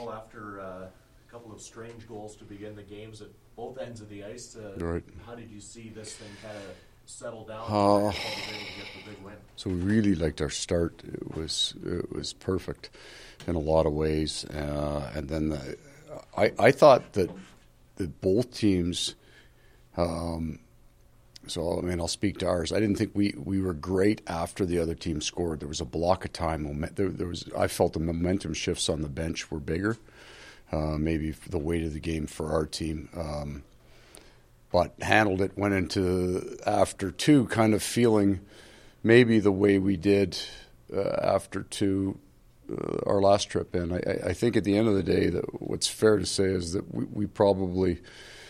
well after a couple of strange goals to begin the games at both ends of the ice. Right. How did you see this thing kind of settle down and able to get the big win? So we really liked our start. It was perfect in a lot of ways. And then I thought that both teams, so I mean, I'll speak to ours. I didn't think we were great after the other team scored. There was a block of time. I felt the momentum shifts on the bench were bigger, maybe the weight of the game for our team. But handled it, went into after two kind of feeling maybe the way we did after two, our last trip in. I think at the end of the day, that what's fair to say is that we probably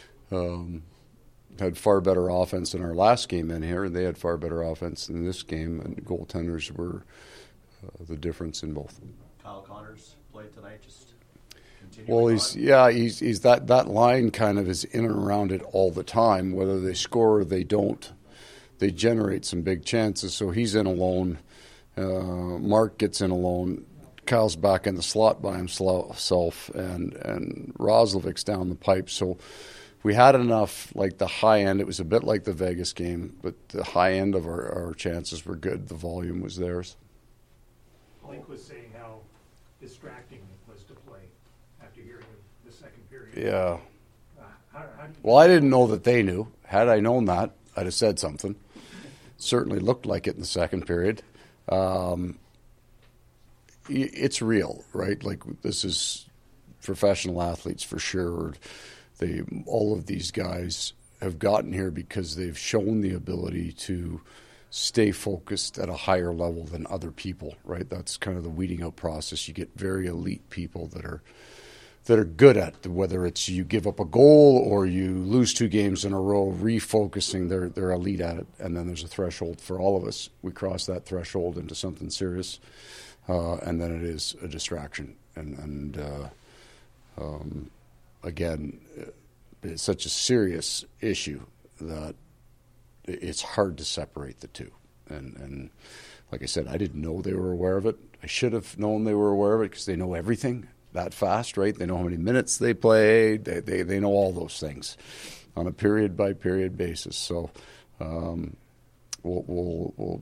had far better offense in our last game in here, and they had far better offense in this game, and goaltenders were the difference in both. Kyle Connors played tonight, just continuing. Well, he's that line kind of is in and around it all the time. Whether they score or they don't, they generate some big chances. So he's in alone. Mark gets in alone. Kyle's back in the slot by himself, and Roslovic's down the pipe. So we had enough, like the high end. It was a bit like the Vegas game, but the high end of our chances were good. The volume was theirs. Blake was saying how distracting it was to play after hearing the second period. Yeah. How I didn't know that they knew. Had I known that, I'd have said something. Certainly looked like it in the second period. It's real, right? Like, this is professional athletes for sure. All of these guys have gotten here because they've shown the ability to stay focused at a higher level than other people, right? That's kind of the weeding out process. You get very elite people that are good at, whether it's you give up a goal or you lose 2 games in a row, refocusing, they're elite at it. And then there's a threshold for all of us. We cross that threshold into something serious, and then it is a distraction. Again, it's such a serious issue that it's hard to separate the two. And like I said, I didn't know they were aware of it. I should have known they were aware of it because they know everything that fast, right? They know how many minutes they played. They know all those things on a period-by-period basis. So we'll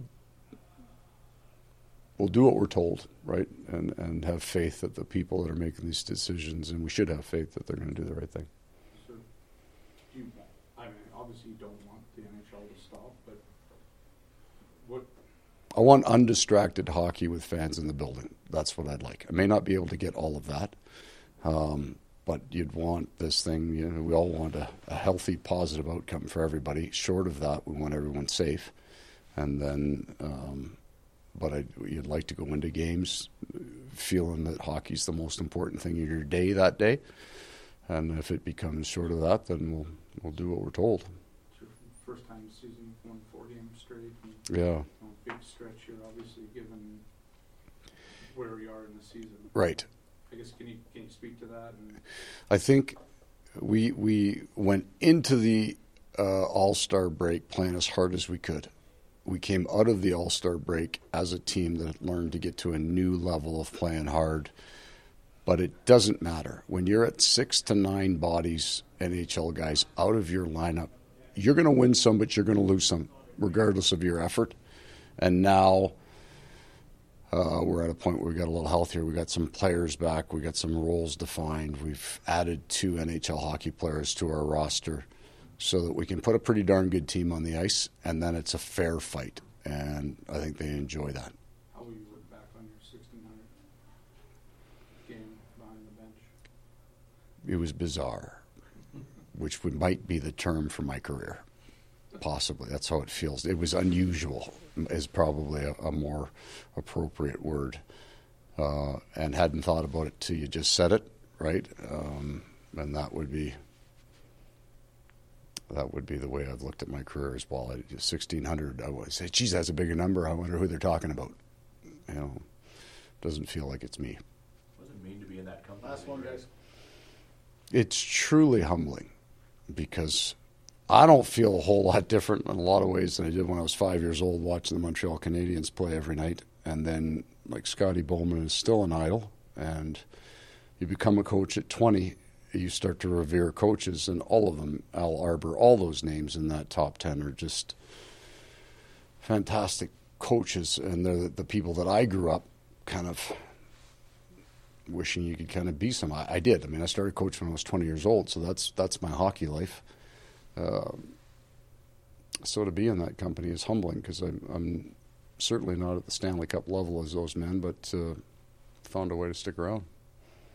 do what we're told, right? And have faith that the people that are making these decisions, and we should have faith that they're going to do the right thing. So, obviously you don't want the NHL to stop, but what? I want undistracted hockey with fans in the building. That's what I'd like. I may not be able to get all of that, but you'd want this thing, we all want a healthy, positive outcome for everybody. Short of that, we want everyone safe. And then... But you'd like to go into games feeling that hockey's the most important thing in your day that day. And if it becomes short of that, then we'll do what we're told. It's your first time this season you've won 4 games straight. Yeah. Big stretch here, obviously, given where we are in the season. Right. I guess, can you speak to that? I think we went into the All-Star break playing as hard as we could. We came out of the All-Star break as a team that learned to get to a new level of playing hard. But it doesn't matter. When you're at 6 to 9 bodies, NHL guys, out of your lineup, you're going to win some, but you're going to lose some, regardless of your effort. And now we're at a point where we got a little healthier. We got some players back. We got some roles defined. We've added 2 NHL hockey players to our roster, so that we can put a pretty darn good team on the ice, and then it's a fair fight. And I think they enjoy that. How will you look back on your 1600 game behind the bench? It was bizarre, which might be the term for my career. Possibly. That's how it feels. It was unusual is probably a more appropriate word. And hadn't thought about it till you just said it, right? And that would be the way I've looked at my career as well. 1,600, I would say, geez, that's a bigger number. I wonder who they're talking about. Doesn't feel like it's me. What does it mean to be in that company? Last one, guys. It's truly humbling because I don't feel a whole lot different in a lot of ways than I did when I was 5 years old watching the Montreal Canadiens play every night. And then, like, Scotty Bowman is still an idol, and You become a coach at 20, you start to revere coaches, and all of them, Al Arbor, all those names in that top 10 are just fantastic coaches, and they're the people that I grew up kind of wishing you could kind of be some. I did. I mean, I started coaching when I was 20 years old, so that's my hockey life. So to be in that company is humbling, because I'm certainly not at the Stanley Cup level as those men, but found a way to stick around.